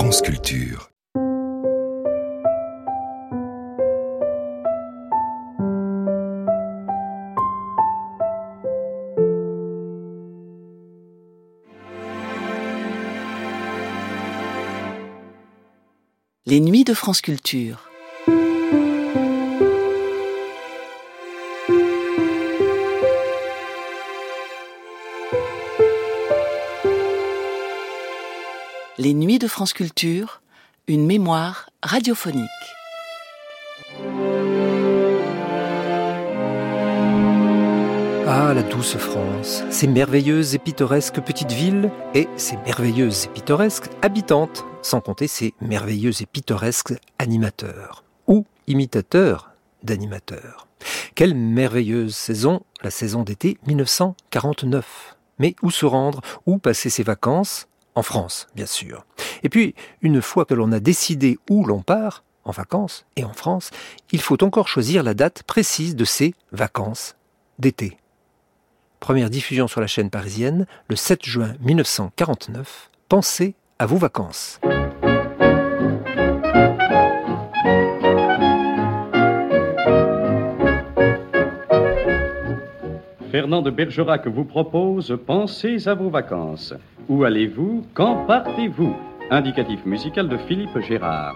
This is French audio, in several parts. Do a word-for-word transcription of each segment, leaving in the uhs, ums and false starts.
France Culture. Les nuits de France Culture. Les nuits de France Culture, une mémoire radiophonique. Ah, la douce France, ces merveilleuses et pittoresques petites villes et ces merveilleuses et pittoresques habitantes, sans compter ces merveilleux et pittoresques animateurs ou imitateurs d'animateurs. Quelle merveilleuse saison, la saison d'été mille neuf cent quarante-neuf. Mais où se rendre, où passer ses vacances ? En France, bien sûr. Et puis, une fois que l'on a décidé où l'on part, en vacances et en France, il faut encore choisir la date précise de ces vacances d'été. Première diffusion sur la chaîne parisienne, le sept juin mille neuf cent quarante-neuf. Pensez à vos vacances. Fernand de Bergerac vous propose « Pensez à vos vacances ». Où allez-vous ? Quand partez-vous ? Indicatif musical de Philippe Gérard.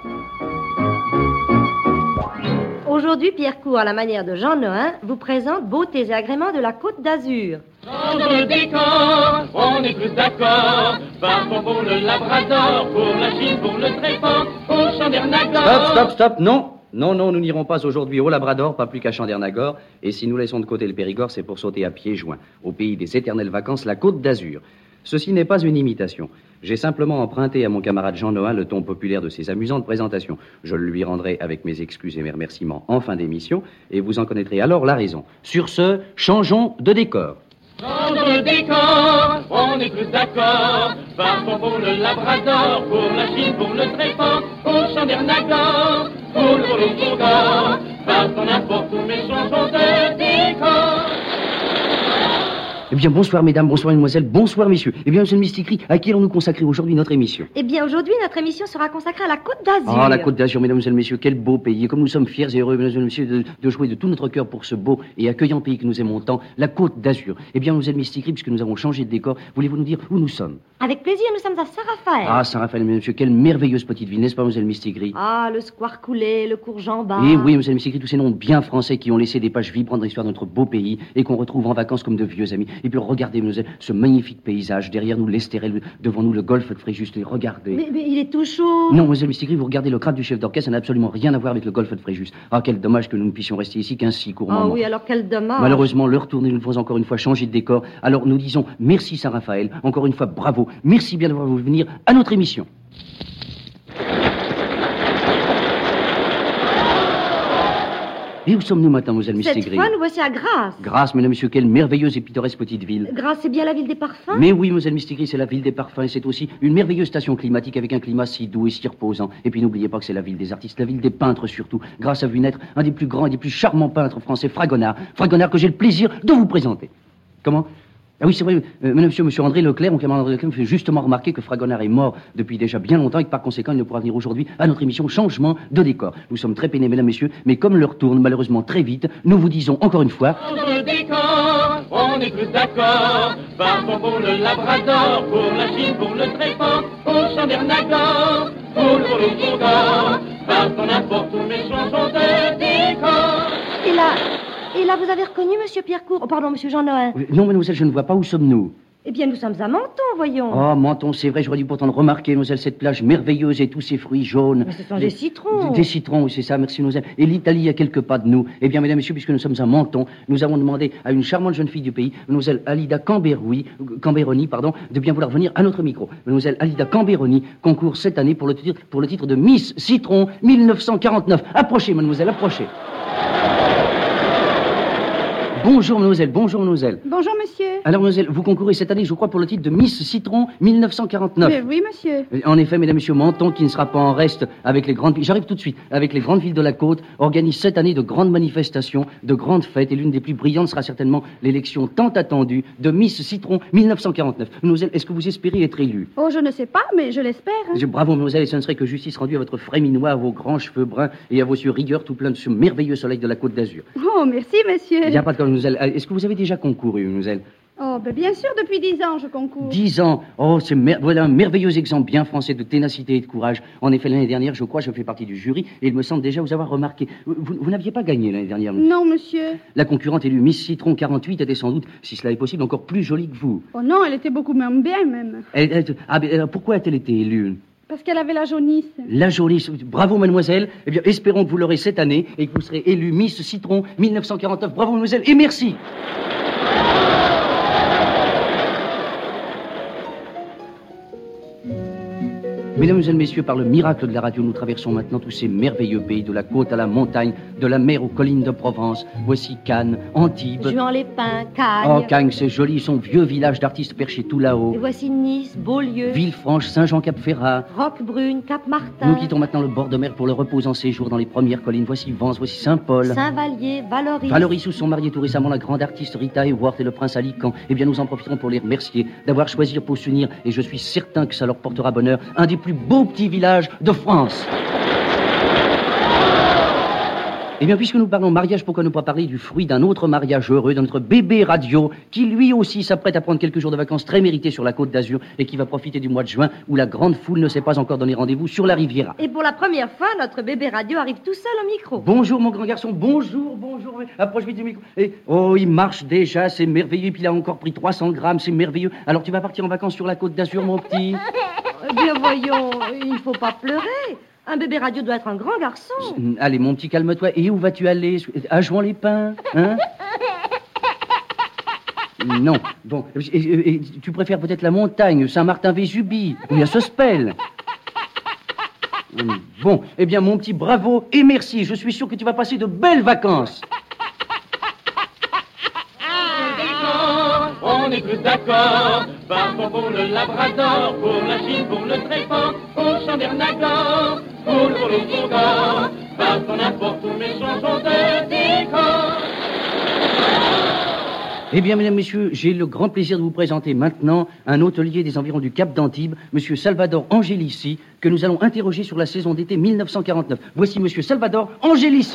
Aujourd'hui, Pierre Court, à la manière de Jean Nohain, vous présente Beautés et agréments de la Côte d'Azur. Dans le décor, on est tous d'accord. Partons pour le Labrador, pour la Chine, pour le Trépan, pour Chandernagor. Stop, stop, stop, non Non, non, nous n'irons pas aujourd'hui au Labrador, pas plus qu'à Chandernagor. Et si nous laissons de côté le Périgord, c'est pour sauter à pieds joints, au pays des éternelles vacances, la Côte d'Azur. Ceci n'est pas une imitation. J'ai simplement emprunté à mon camarade Jean Nohain le ton populaire de ses amusantes présentations. Je le lui rendrai avec mes excuses et mes remerciements en fin d'émission, et vous en connaîtrez alors la raison. Sur ce, changeons de décor. Dans le décor, on est tous d'accord. Partons pour le Labrador, pour la Chine, pour le Trépan, pour Chandernagor, pour le Périgord. Partons n'importe où, mais changeons de décor. Eh bien, bonsoir mesdames, bonsoir mesdemoiselles, bonsoir messieurs. Eh bien, monsieur le Mistigri, à qui allons-nous consacrer aujourd'hui notre émission ? Eh bien, aujourd'hui, notre émission sera consacrée à la Côte d'Azur. Ah, la Côte d'Azur, mesdames, messieurs, quel beau pays. Et comme nous sommes fiers et heureux, mesdames, messieurs, de, de jouer de tout notre cœur pour ce beau et accueillant pays que nous aimons tant, la Côte d'Azur. Eh bien, monsieur le Mistigri, puisque nous avons changé de décor, voulez-vous nous dire où nous sommes ? Avec plaisir, nous sommes à Saint-Raphaël. Ah, Saint-Raphaël, mesdames, messieurs, quelle merveilleuse petite ville, n'est-ce pas, monsieur le Mistigri ? Ah, le square Coulet, le cours Jean-Bart. Eh oui, monsieur le Mistigri, tous ces noms bien français qui ont laissé des pages vibrantes dans l'histoire de notre beau pays et qu'on retrouve en vacances comme de vieux amis. Et puis, regardez, mesdemoiselles, ce magnifique paysage, derrière nous l'Estérel, devant nous le golfe de Fréjus, et regardez. Mais, mais il est tout chaud. Non, monsieur le Mistigri, vous regardez le crâne du chef d'orchestre, ça n'a absolument rien à voir avec le golfe de Fréjus. Ah, quel dommage que nous ne puissions rester ici qu'un si court moment. Ah oui, alors quel dommage. Malheureusement, l'heure tournée nous faut encore une fois changer de décor. Alors nous disons merci Saint-Raphaël, encore une fois bravo, merci bien d'avoir voulu venir à notre émission. Et où sommes-nous maintenant, mademoiselle Mistigri ? Cette fois, nous voici à Grasse. Grasse, mesdames, messieurs, quelle merveilleuse et pittoresque petite ville. Grasse, c'est bien la ville des parfums ? Mais oui, mademoiselle Mistigri, c'est la ville des parfums et c'est aussi une merveilleuse station climatique avec un climat si doux et si reposant. Et puis n'oubliez pas que c'est la ville des artistes, la ville des peintres surtout. Grasse a vu naître un des plus grands et des plus charmants peintres français, Fragonard. Fragonard que j'ai le plaisir de vous présenter. Comment ? Ah oui, c'est vrai, euh, madame, monsieur, monsieur André Leclerc, mon camarade André Leclerc, me fait justement remarquer que Fragonard est mort depuis déjà bien longtemps et que par conséquent, il ne pourra venir aujourd'hui à notre émission Changement de décor. Nous sommes très peinés, mesdames, messieurs, mais comme l'heure tourne malheureusement très vite, nous vous disons encore une fois... Dans le décor, on est tous d'accord. Partons pour le Labrador, pour la Chine, pour le Trépan, pour Chandernagor, pour le Périgord. Partons n'importe où, mais changeons de décor. Et là... Et là, vous avez reconnu Monsieur Pierre Court ? Oh, pardon, Monsieur Jean Nohain. Non, mademoiselle, je ne vois pas où sommes-nous. Eh bien, nous sommes à Menton, voyons. Oh, Menton, c'est vrai, j'aurais dû pourtant le remarquer, mademoiselle, cette plage merveilleuse et tous ces fruits jaunes. Mais ce sont des citrons. Des, des citrons, oui, c'est ça, merci, mademoiselle. Et l'Italie à quelques pas de nous. Eh bien, mesdames, messieurs, puisque nous sommes à Menton, nous avons demandé à une charmante jeune fille du pays, mademoiselle Alida Camberoni, Camberoni, pardon, de bien vouloir venir à notre micro. Mademoiselle Alida Camberoni concourt cette année pour le titre, pour le titre de Miss Citron mille neuf cent quarante-neuf. Approchez, mademoiselle, approchez. Bonjour, mademoiselle, bonjour, mademoiselle. Bonjour, monsieur. Alors, mademoiselle, vous concourez cette année, je crois, pour le titre de Miss Citron mille neuf cent quarante-neuf. Mais oui, monsieur. En effet, mesdames, messieurs, Menton, qui ne sera pas en reste avec les grandes villes, j'arrive tout de suite, avec les grandes villes de la côte, organise cette année de grandes manifestations, de grandes fêtes, et l'une des plus brillantes sera certainement l'élection tant attendue de Miss Citron mille neuf cent quarante-neuf. Mademoiselle, est-ce que vous espérez être élue? Oh, je ne sais pas, mais je l'espère. hein. Je- Bravo, mademoiselle, et ce ne serait que justice rendue à votre frais minois, à vos grands cheveux bruns et à vos yeux rigueurs tout pleins de ce merveilleux soleil de la côte d'Azur. Oh, merci, monsieur. Il n'y a pas de quoi, mademoiselle. Est-ce que vous avez déjà concouru, mademoiselle? Oh, ben bien sûr, depuis dix ans, je concours. Dix ans. Oh, c'est mer- voilà un merveilleux exemple bien français de ténacité et de courage. En effet, l'année dernière, je crois, je fais partie du jury et il me semble déjà vous avoir remarqué. Vous, vous n'aviez pas gagné l'année dernière. Non, monsieur. La concurrente élue Miss Citron quarante-huit était sans doute, si cela est possible, encore plus jolie que vous. Oh non, elle était beaucoup même bien, même. Elle- elle- ah, mais, alors, pourquoi a-t-elle été élue? Parce qu'elle avait la jaunisse. La jolie. Bravo, mademoiselle. Eh bien, espérons que vous l'aurez cette année et que vous serez élue Miss Citron mille neuf cent quarante-neuf. Bravo, mademoiselle, et merci. Mesdames et messieurs, par le miracle de la radio, nous traversons maintenant tous ces merveilleux pays, de la côte à la montagne, de la mer aux collines de Provence. Voici Cannes, Antibes. Juan-les-Pins, Oh, Cagnes. Cagnes, c'est joli, son vieux village d'artistes perchés tout là-haut. Et voici Nice, Beaulieu, Villefranche, Saint-Jean-Cap-Ferrat. Roquebrune, Cap-Martin. Nous quittons maintenant le bord de mer pour le reposant séjour dans les premières collines. Voici Vence, voici Saint-Paul. Saint-Vallier, Valoris. Valoris où sont mariés tout récemment la grande artiste Rita Hayworth et le prince Alican. Eh bien, nous en profiterons pour les remercier d'avoir choisi pour s'unir, et je suis certain que ça leur portera bonheur, un des plus beaux petits villages de France. Eh bien, puisque nous parlons mariage, pourquoi ne pas parler du fruit d'un autre mariage heureux de notre bébé radio, qui lui aussi s'apprête à prendre quelques jours de vacances très méritées sur la côte d'Azur et qui va profiter du mois de juin où la grande foule ne s'est pas encore donné rendez-vous sur la Riviera. Et pour la première fois, notre bébé radio arrive tout seul au micro. Bonjour mon grand garçon, bonjour, bonjour, oui. Approche vite du micro. Et, oh, il marche déjà, c'est merveilleux, et puis il a encore pris trois cents grammes, c'est merveilleux. Alors tu vas partir en vacances sur la côte d'Azur, mon petit? Eh bien, voyons, il ne faut pas pleurer. Un bébé radio doit être un grand garçon. Allez, mon petit, calme-toi. Et où vas-tu aller? À Juan-les-Pins, hein? Non. Bon, et, et- et tu préfères peut-être la montagne, Saint-Martin-Vésubie, où il y a Sospel. Bon, eh bien, mon petit, bravo et merci. Je suis sûr que tu vas passer de belles vacances. On est tous d'accord, partons pour le Labrador, pour la Chine, pour le Trépan, pour Chandernagor, pour le Polo-Bourgor, partons n'importe où, mais changeons de décor. Eh bien, mesdames, messieurs, j'ai le grand plaisir de vous présenter maintenant un hôtelier des environs du Cap d'Antibes, monsieur Salvador Angélici, que nous allons interroger sur la saison d'été mille neuf cent quarante-neuf. Voici monsieur Salvador Angélici.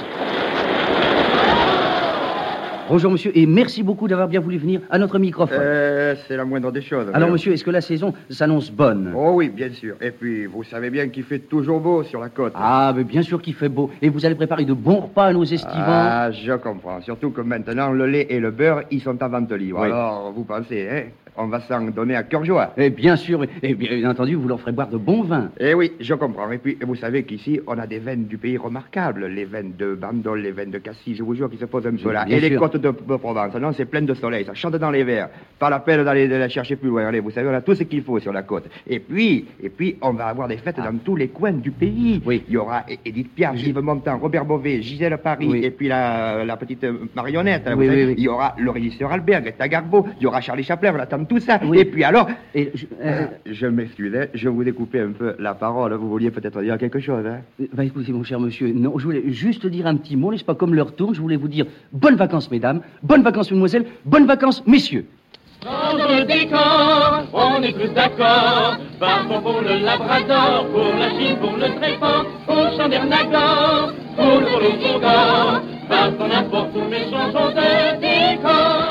Bonjour, monsieur, et merci beaucoup d'avoir bien voulu venir à notre microphone. Euh, c'est la moindre des choses. Alors, mais- monsieur, est-ce que la saison s'annonce bonne? Oh oui, bien sûr. Et puis, vous savez bien qu'il fait toujours beau sur la côte. Ah, mais bien sûr qu'il fait beau. Et vous allez préparer de bons repas à nos estivants. Ah, je comprends. Surtout que maintenant, le lait et le beurre, ils sont à vente libre. Oui. Alors, vous pensez, hein, on va s'en donner à cœur joie. Et bien sûr, et bien entendu, vous leur ferez boire de bons vins. Eh oui, je comprends. Et puis, vous savez qu'ici, on a des vins du pays remarquables. Les vins de Bandol, les vins de Cassis, je vous jure qu'ils se posent un peu là. Bien Et les sûr. côtes de, de Provence, non, c'est plein de soleil, ça chante dans les verres. Pas la peine d'aller de la chercher plus loin. Allez, vous savez, on a tout ce qu'il faut sur la côte. Et puis, et puis, on va avoir des fêtes dans tous les coins du pays. Oui. Il y aura E- Édith Piaf, Yves Montand, Robert Beauvais, Gisèle Paris, Oui. et puis la, la petite euh, marionnette. là, vous Oui, savez. oui, oui. Il y aura le régisseur Albert, Greta Garbo, il y aura Charlie Chaplin, on attend tout ça. Oui. Et puis alors, Et, je, euh, je m'excuse, hein, je vous ai coupé un peu la parole. Vous vouliez peut-être dire quelque chose, hein? Bah écoutez, mon cher monsieur, non, je voulais juste dire un petit mot, n'est-ce pas, comme l'heure tourne, je voulais vous dire bonnes vacances, mesdames, bonnes vacances, mesdemoiselles, bonnes vacances, messieurs. Changeons le décor, on est tous d'accord, partons pour le Labrador, pour la Chine, pour le Trépan, pour Chandernagor, pour le Polo-Bourgor, partons n'importe où, mais changeons de décor.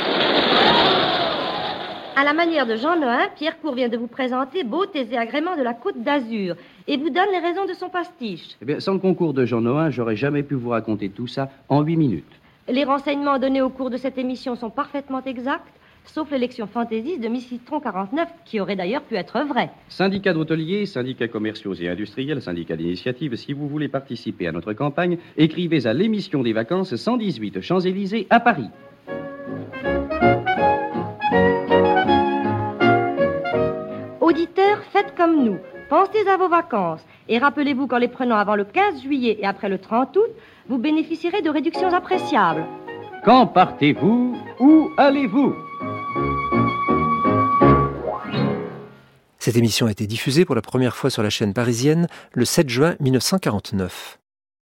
À la manière de Jean Nohain, Pierre Cour vient de vous présenter beautés et agréments de la Côte d'Azur et vous donne les raisons de son pastiche. Eh bien, sans le concours de Jean Nohain, j'aurais jamais pu vous raconter tout ça en huit minutes. Les renseignements donnés au cours de cette émission sont parfaitement exacts, sauf l'élection fantaisiste de Miss Citron quarante-neuf, qui aurait d'ailleurs pu être vraie. Syndicats d'hôteliers, syndicats commerciaux et industriels, syndicats d'initiative, si vous voulez participer à notre campagne, écrivez à l'émission des vacances cent dix-huit Champs-Élysées à Paris. Auditeurs, faites comme nous. Pensez à vos vacances et rappelez-vous qu'en les prenant avant le quinze juillet et après le trente août, vous bénéficierez de réductions appréciables. Quand partez-vous? Où allez-vous? Cette émission a été diffusée pour la première fois sur la chaîne parisienne le sept juin mille neuf cent quarante-neuf.